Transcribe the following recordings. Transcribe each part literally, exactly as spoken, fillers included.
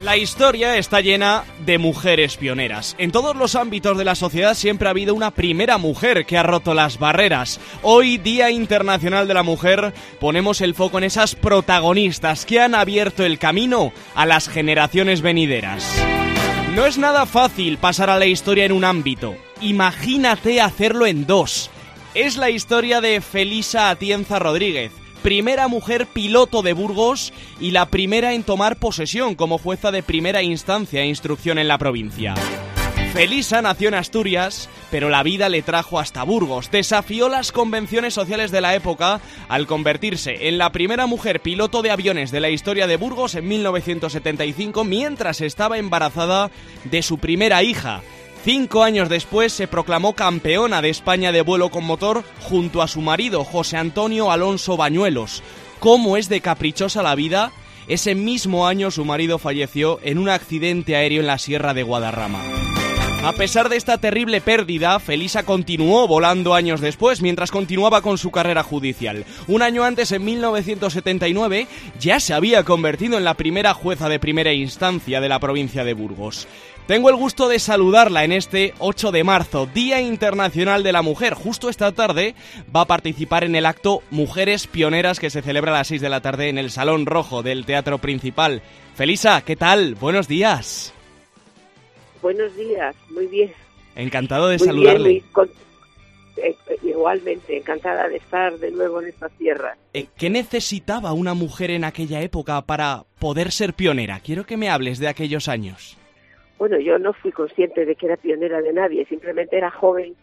La historia está llena de mujeres pioneras. En todos los ámbitos de la sociedad siempre ha habido una primera mujer que ha roto las barreras. Hoy, Día Internacional de la Mujer, ponemos el foco en esas protagonistas que han abierto el camino a las generaciones venideras. No es nada fácil pasar a la historia en un ámbito. Imagínate hacerlo en dos. Es la historia de Felisa Atienza Rodríguez, primera mujer piloto de Burgos y la primera en tomar posesión como jueza de primera instancia e instrucción en la provincia. Felisa nació en Asturias, pero la vida le trajo hasta Burgos. Desafió las convenciones sociales de la época al convertirse en la primera mujer piloto de aviones de la historia de Burgos en mil novecientos setenta y cinco, mientras estaba embarazada de su primera hija. Cinco años después se proclamó campeona de España de vuelo con motor junto a su marido, José Antonio Alonso Bañuelos. ¿Cómo es de caprichosa la vida? Ese mismo año su marido falleció en un accidente aéreo en la Sierra de Guadarrama. A pesar de esta terrible pérdida, Felisa continuó volando años después, mientras continuaba con su carrera judicial. Un año antes, en mil novecientos setenta y nueve, ya se había convertido en la primera jueza de primera instancia de la provincia de Burgos. Tengo el gusto de saludarla en este ocho de marzo, Día Internacional de la Mujer. Justo esta tarde va a participar en el acto Mujeres Pioneras que se celebra a las seis de la tarde en el Salón Rojo del Teatro Principal. Felisa, ¿qué tal? Buenos días. Buenos días, muy bien. Encantado de muy saludarle. Bien, muy con... eh, igualmente, encantada de estar de nuevo en esta tierra. Eh, ¿Qué necesitaba una mujer en aquella época para poder ser pionera? Quiero que me hables de aquellos años. Bueno, yo no fui consciente de que era pionera de nadie, simplemente era joven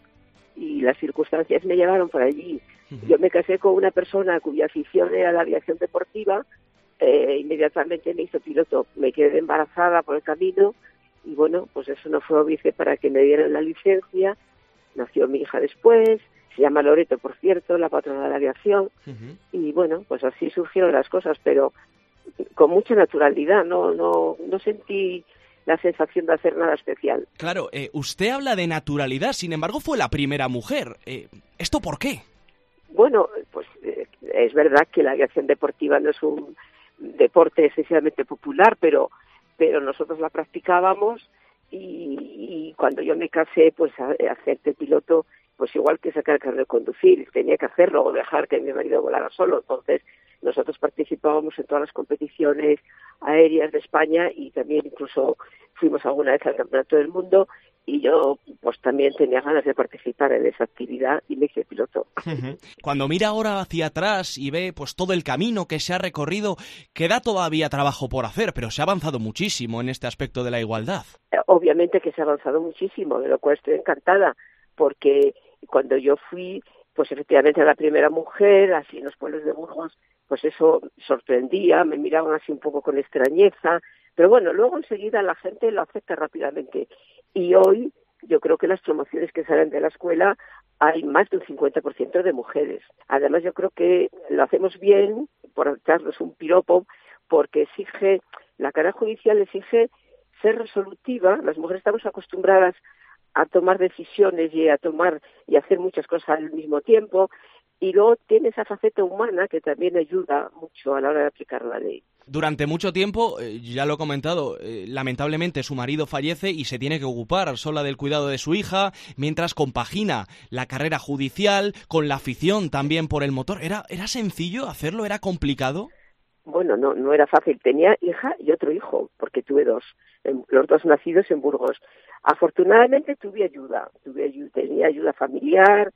y las circunstancias me llevaron por allí. Uh-huh. Yo me casé con una persona cuya afición era la aviación deportiva, eh, inmediatamente me hizo piloto, me quedé embarazada por el camino y bueno, pues eso no fue óbice para que me dieran la licencia. Nació mi hija después, se llama Loreto, por cierto, la patrona de la aviación. Uh-huh. Y bueno, pues así surgieron las cosas, pero con mucha naturalidad, no, no, no sentí la sensación de hacer nada especial. Claro, eh, usted habla de naturalidad, sin embargo fue la primera mujer. Eh, ¿Esto por qué? Bueno, pues eh, es verdad que la aviación deportiva no es un deporte esencialmente popular, pero pero nosotros la practicábamos y, y cuando yo me casé, pues a, a hacer de piloto, pues igual que sacar el carnet de conducir, tenía que hacerlo o dejar que mi marido volara solo. Entonces nosotros participábamos en todas las competiciones aéreas de España y también incluso fuimos alguna vez al Campeonato del Mundo y yo pues también tenía ganas de participar en esa actividad y me hice piloto. Uh-huh. Cuando mira ahora hacia atrás y ve pues todo el camino que se ha recorrido, queda todavía trabajo por hacer, pero se ha avanzado muchísimo en este aspecto de la igualdad. Obviamente que se ha avanzado muchísimo, de lo cual estoy encantada, porque cuando yo fui, pues efectivamente era la primera mujer, así en los pueblos de Burgos, pues eso sorprendía, me miraban así un poco con extrañeza, pero bueno, luego enseguida la gente lo acepta rápidamente. Y hoy yo creo que las promociones que salen de la escuela hay más de un cincuenta por ciento de mujeres. Además yo creo que lo hacemos bien, por darnos un piropo, porque exige, la carrera judicial exige ser resolutiva. Las mujeres estamos acostumbradas a tomar decisiones y a tomar y hacer muchas cosas al mismo tiempo, y luego tiene esa faceta humana que también ayuda mucho a la hora de aplicar la ley. Durante mucho tiempo, eh, ya lo he comentado, eh, lamentablemente su marido fallece y se tiene que ocupar sola del cuidado de su hija, mientras compagina la carrera judicial con la afición también por el motor. ¿Era, era sencillo hacerlo? ¿Era complicado? Bueno, no, no era fácil. Tenía hija y otro hijo, porque tuve dos, los dos nacidos en Burgos. Afortunadamente tuve ayuda, tuve ayuda, tenía ayuda familiar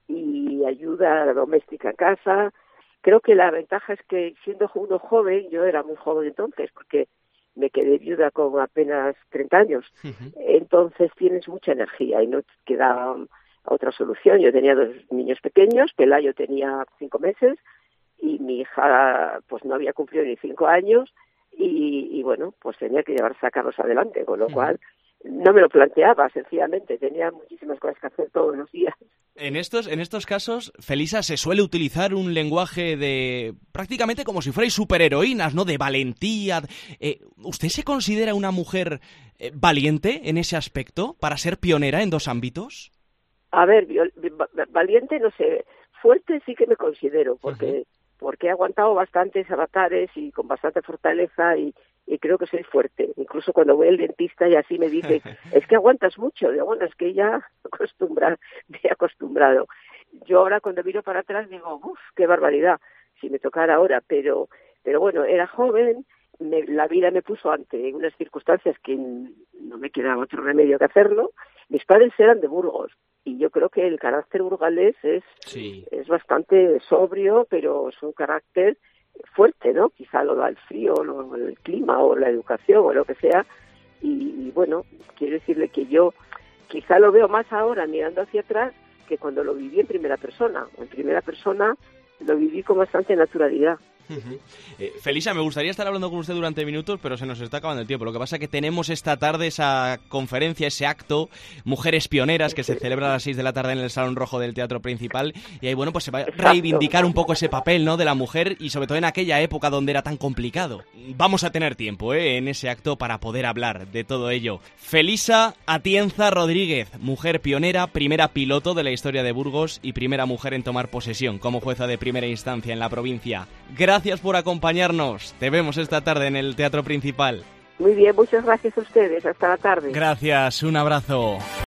y ayuda doméstica en casa. Creo que la ventaja es que siendo uno joven, yo era muy joven entonces, porque me quedé viuda con apenas treinta años, uh-huh. Entonces tienes mucha energía y no te queda otra solución. Yo tenía dos niños pequeños, Pelayo tenía cinco meses y mi hija pues no había cumplido ni cinco años y, y bueno, pues tenía que llevar sacarlos adelante, con lo uh-huh. cual no me lo planteaba, sencillamente, tenía muchísimas cosas que hacer todos los días. En estos, en estos casos, Felisa, se suele utilizar un lenguaje de prácticamente como si fuerais superheroínas, ¿no? De valentía. Eh, ¿Usted se considera una mujer eh, valiente en ese aspecto para ser pionera en dos ámbitos? A ver, valiente no sé, fuerte sí que me considero, porque uh-huh. porque he aguantado bastantes avatares y con bastante fortaleza y, y creo que soy fuerte. Incluso cuando voy al dentista y así me dice, es que aguantas mucho. Digo, bueno, es que ya acostumbrar, me he acostumbrado. Yo ahora cuando miro para atrás digo, uff, qué barbaridad, si me tocara ahora, pero, pero bueno, era joven, me, la vida me puso ante unas circunstancias que no me quedaba otro remedio que hacerlo. Mis padres eran de Burgos y yo creo que el carácter burgalés es, sí. es bastante sobrio, pero es un carácter fuerte, ¿no? Quizá lo da el frío, lo, el clima o la educación o lo que sea. Y, y bueno, quiero decirle que yo quizá lo veo más ahora mirando hacia atrás que cuando lo viví en primera persona. En primera persona lo viví con bastante naturalidad. Uh-huh. eh, Felisa, me gustaría estar hablando con usted durante minutos, pero se nos está acabando el tiempo. Lo que pasa es que tenemos esta tarde esa conferencia, ese acto, Mujeres Pioneras, que se celebra a las seis de la tarde en el Salón Rojo del Teatro Principal. Y ahí, bueno, pues se va a reivindicar un poco ese papel, ¿no?, de la mujer, y sobre todo en aquella época donde era tan complicado. Vamos a tener tiempo, ¿eh?, en ese acto para poder hablar de todo ello. Felisa Atienza Rodríguez, mujer pionera, primera piloto de la historia de Burgos y primera mujer en tomar posesión como jueza de primera instancia en la provincia. Gracias Gracias por acompañarnos. Te vemos esta tarde en el Teatro Principal. Muy bien, muchas gracias a ustedes. Hasta la tarde. Gracias, un abrazo.